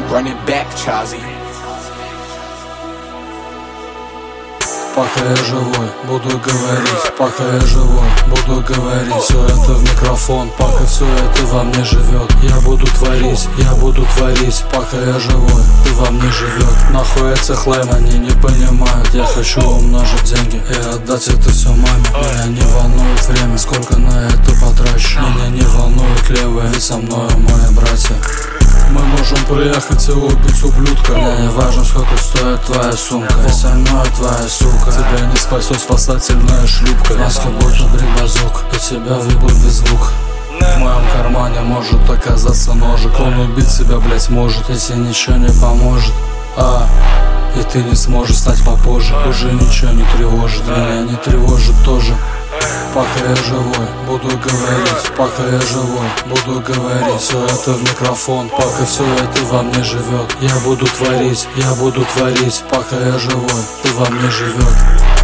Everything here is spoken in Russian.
Run it back, Chazi. Пока я живой, буду говорить. Пока я живой, буду говорить. Все это в микрофон, пока все это во мне живет. Я буду творить, я буду творить. Пока я живой, ты во мне живет. Нахуй эти хлам, они не понимают. Я хочу умножить деньги и отдать это все маме. Меня не волнует время, сколько на это потрачу. Меня не волнует левые, ведь со мною мои братья. Мы можем приехать и убить ублюдка. Мне не важно, сколько стоит твоя сумка, ведь со мной твоя сука. Тебя не спасет спасательная шлюпка. В маске будет брик-базук, и тебя въебут без звука. В моем кармане может оказаться ножик. Он убить себя, блять, может, если ничего не поможет. И ты не сможешь стать попозже. Уже ничего не тревожит, меня не тревожит тоже. Пока я живой, буду говорить. Пока я живой, буду говорить. Все это в микрофон, пока все это во мне живет. Я буду творить, я буду творить. Пока я живой, ты во мне живет.